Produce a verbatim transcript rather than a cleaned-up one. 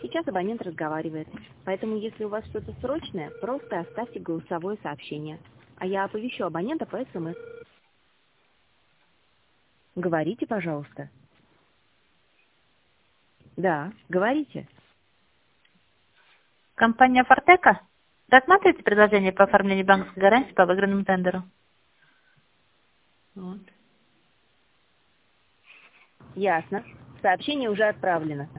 Сейчас абонент разговаривает, поэтому если у вас что-то срочное, просто оставьте голосовое сообщение, а я оповещу абонента по СМС. Говорите, пожалуйста. Да, говорите. Компания «Фортека». Рассматриваете предложение по оформлению банковской гарантии по выигранному тендеру? Ясно. Сообщение уже отправлено.